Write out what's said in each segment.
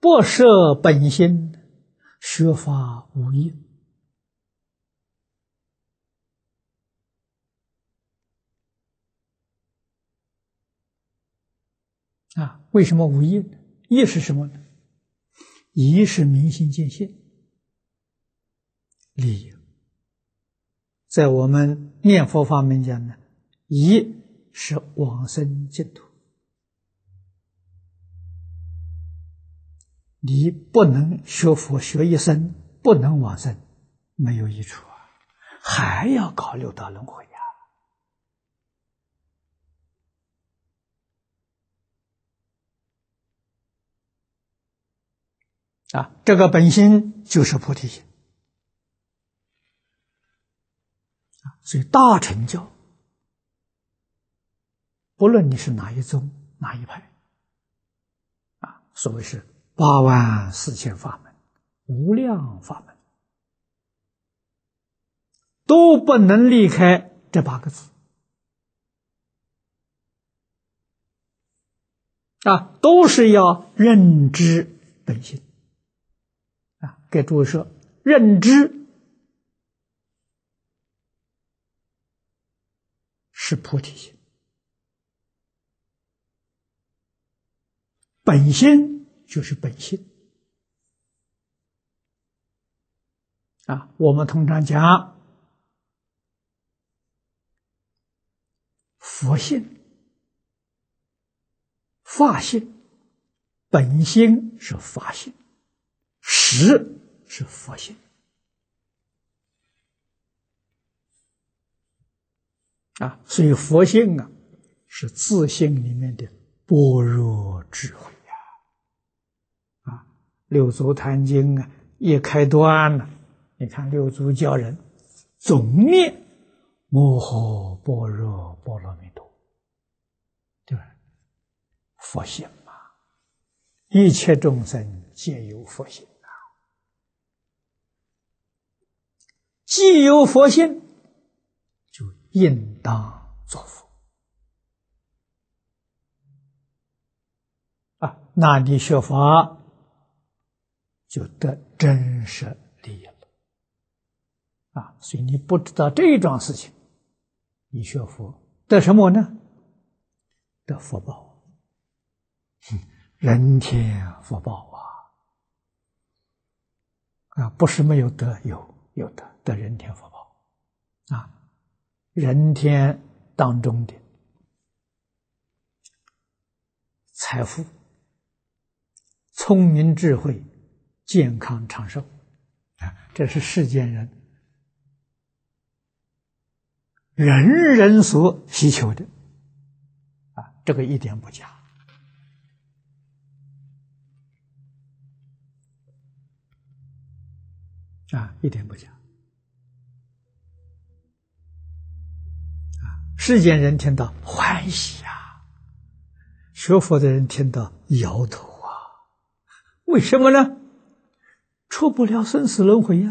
不摄本心，学法无益。为什么无益呢？益是什么呢？益是明心见性，利益。在我们念佛方面讲呢，益是往生净土。你不能学佛学一生，不能往生，没有益处啊，还要搞六道轮回这个本心就是菩提心所以大乘教，不论你是哪一宗哪一派所谓是84000法门，无量法门，都不能离开这8个字都是要认知本心给诸位说，认知是菩提心，本心就是本性我们通常讲佛性、法性，本心是法性，实是佛性所以佛性是自性里面的般若智慧六祖坛经一开端你看六祖教人总念摩诃般若波罗蜜多，对吧？佛性嘛，一切众生皆有佛性既有佛性，就应当作佛那你学法就得真实利益了所以你不知道这一桩事情，你学佛得什么呢？得福报人天福报不是没有得，有得人天福报人天当中的财富、聪明智慧、健康长寿这是世间人人所希求的这个一点不假一点不假世间人听到欢喜学佛的人听到摇头为什么呢？出不了生死轮回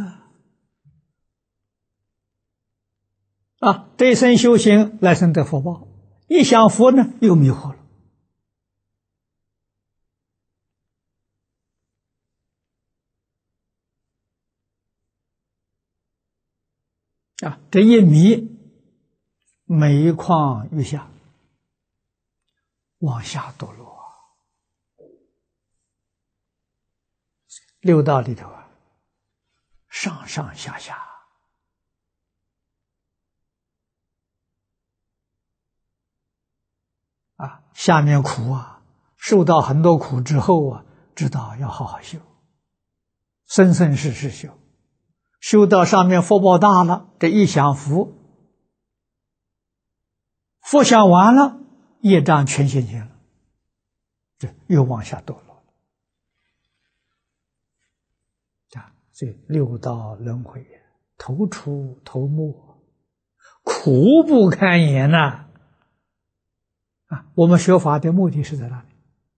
这一生修行，来生得福报，一想佛呢又迷惑了这一迷，每况愈下，往下堕落六道里头上上下下下面苦受到很多苦之后知道要好好修，生生世世修，修到上面福报大了，这一享福，福享完了，业障全现前了，这又往下堕落所以六道轮回头出头没，苦不堪言我们学法的目的是在哪里？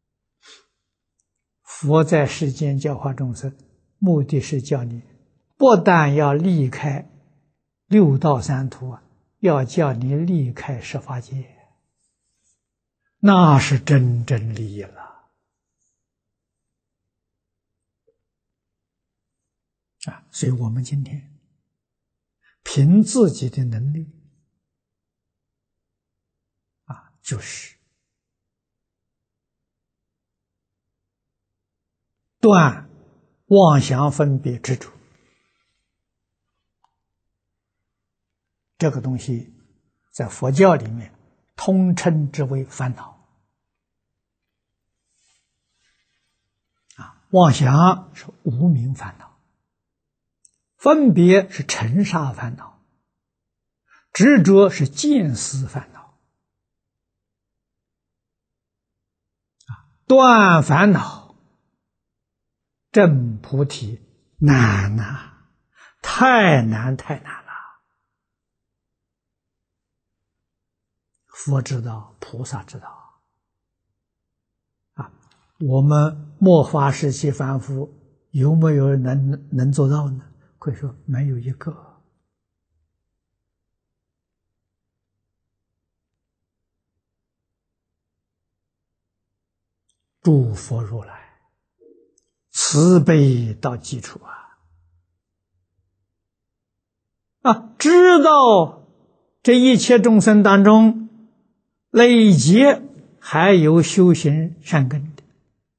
佛在世间教化众生，目的是叫你不但要离开六道三途要叫你离开十法界，那是真正利益了所以我们今天凭自己的能力就是断妄想分别执着，这个东西在佛教里面通称之为烦恼。妄想是无明烦恼，分别是尘沙烦恼，执着是见思烦恼。断烦恼证菩提难呐，太难太难了。佛知道，菩萨知道我们末法时期凡夫有没有人能做到呢？可以说没有一个。诸佛如来慈悲到极处知道这一切众生当中累积还有修行善根的，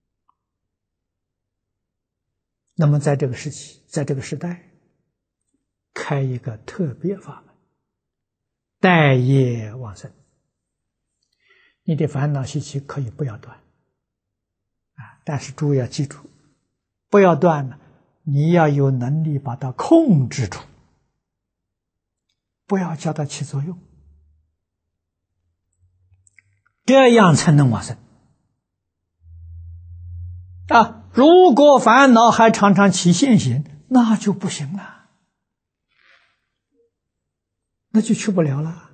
那么在这个时期，在这个时代，开一个特别法门，待业往生。你的烦恼习气可以不要断但是诸位要记住，不要断了，你要有能力把它控制住，不要叫它起作用，这样才能往生如果烦恼还常常起现行，那就不行了，那就去不了了。